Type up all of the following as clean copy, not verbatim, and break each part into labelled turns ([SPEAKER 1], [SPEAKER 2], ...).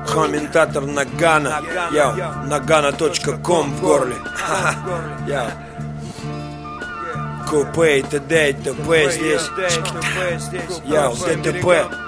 [SPEAKER 1] Комментатор Нагана. Яу, nagana.com в горле. Яу. Купе и т.д. и т.п. здесь. Яу, ДТП.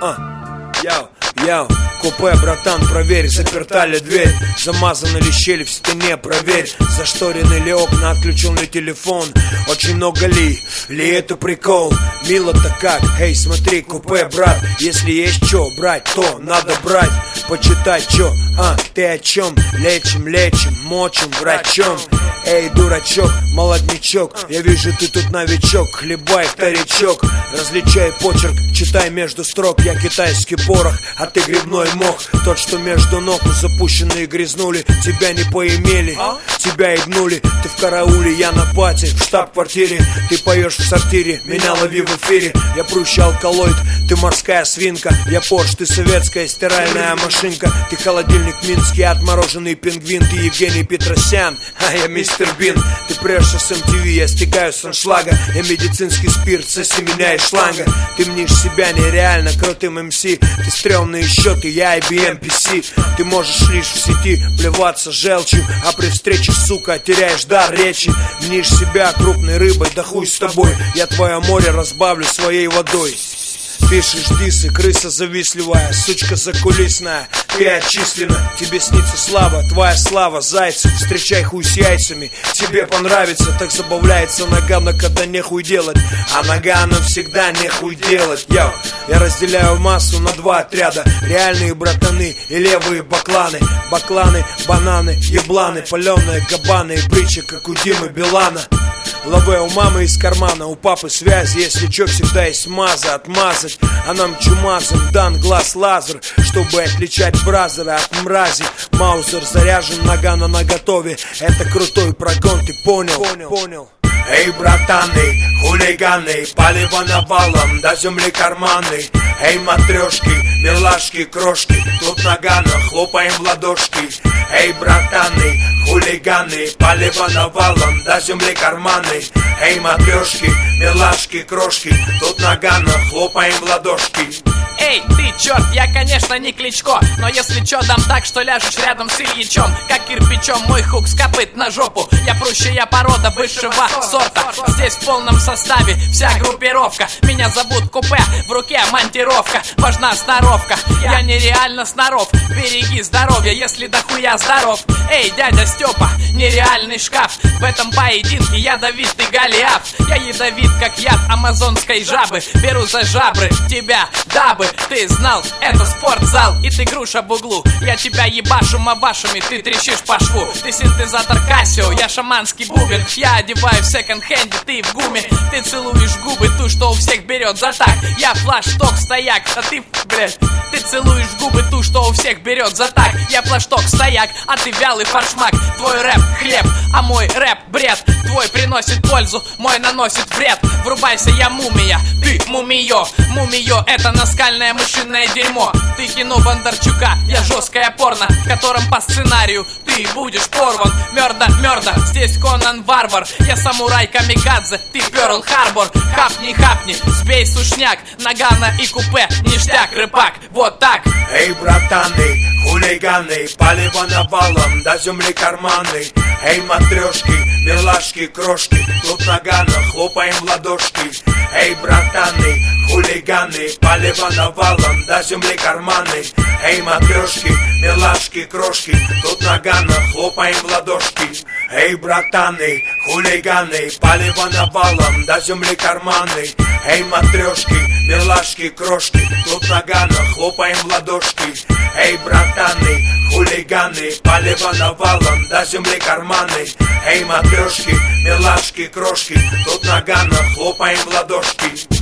[SPEAKER 1] Яу, яу. Купе, братан, проверь, заперта ли дверь, замазаны ли щели в стене, проверь, зашторены ли окна, отключен ли телефон, очень много ли это прикол, мило-то как, эй, смотри, купе, брат, если есть чё брать, то надо брать, почитать чё, ты о чем, лечим, мочим, врачом, эй, дурачок, молоднячок, я вижу, ты тут новичок, хлебай вторичок, различай почерк, читай между строк, я китайский порох, а ты грибной мох, тот, что между ног запущенные грязнули, тебя не поимели, тебя ебнули, ты в карауле, я на пати, в штаб-квартире, ты поешь в сортире, меня лови в эфире, я прущий алкалоид, ты морская свинка, я Порш, ты советская стиральная машинка, ты холодильник минский, отмороженный пингвин, ты Евгений Петросян, а я мистер Бин, ты прешься с MTV, я стегаю с аншлага, я медицинский спирт со семеня и шланга, ты мнишь себя нереально крутым МС, ты стрёмные счеты, я IBM PC, ты можешь лишь в сети плеваться желчью, а при встрече, сука, теряешь дар речи, мнишь себя крупной рыбой, да хуй с тобой, я твое море разбавлю своей водой. Пишешь дисы, крыса завистливая, сучка закулисная, ты отчислена, тебе снится слава, твоя слава, зайцев, встречай хуй с яйцами, тебе понравится, так забавляется Нагана, когда нехуй делать, а Нагану всегда нехуй делать, я разделяю массу на два отряда, реальные братаны и левые бакланы, бананы, ебланы, паленые кабаны и притча, как у Димы Билана. Лаве у мамы из кармана, у папы связи, если чё, всегда есть маза, отмазать, а нам чумазом дан глаз лазер, чтобы отличать бразера от мрази. Маузер заряжен, Нагана наготове, это крутой прогон, ты понял? Эй, братаны, хулиганы, палево навалом, до земли карманы. Эй, матрешки, милашки, крошки, тут Нагана, хлопаем в ладошки. Эй, братаны, хулиганы, палево навалом, до земли карманы. Эй, матрешки, милашки, крошки, тут Нагана, хлопаем в ладошки.
[SPEAKER 2] Эй, ты черт, я, конечно, не Кличко, но если чё, дам так, что ляжешь рядом с Ильичом, как кирпичом мой хук с копыт на жопу. Я прущая порода высшего сорта, здесь в полном составе вся группировка. Меня зовут Купе, в руке монтировка, важна сноровка, я нереально сноров. Береги здоровье, если дохуя здоров. Эй, дядя Степа, нереальный шкаф, в этом поединке ядовитый Голиаф. Я ядовит, как яд амазонской жабы, беру за жабры тебя, дабы ты знал, это спортзал, и ты груша в углу. Я тебя ебашу мабашами, ты трещишь по шву. Ты синтезатор Кассио, я шаманский бубен. Я одеваю в секонд-хенде, ты в гуме. Ты целуешь губы, ту, что у всех берет за так. Я флаш-ток стояк, а ты, блядь. Ты целуешь губы, ту, что у всех берет за так. Я флаш-ток стояк, а ты вялый фаршмак. Твой рэп хлеб, а мой рэп бред. Твой приносит пользу, мой наносит вред. Врубайся, я мумия, ты мумиё. Мумиё, это наскальное мышиное дерьмо. Ты кино Бондарчука, я жесткое порно, в котором по сценарию ты будешь порван. Мёрда, здесь Конан Варвар. Я самурай камикадзе, ты Пёрл Харбор. Хапни, сбей сушняк, Нагана и Купе, ништяк, рыбак, вот так.
[SPEAKER 1] Эй, братаны, хулиганы, палево навалом, до земли карманы. Эй, матрешки, милашки, крошки, тут Нагана, хлопаем в ладошки. Эй, братаны, хулиганы, палево навалом, до земли карманы. Эй, матрешки, милашки, крошки, тут Нагана, хлопаем в ладошки. Эй, братаны, хулиганы, палево навалом, до земли карманы. Эй, матрешки, милашки, крошки, тут Нагана, хлопаем в ладошки. Эй, братаны, хулиганы, палево навалом, до земли карманы. Эй, матрешки, милашки, крошки, тут Нагана, хлопаем в ладошки.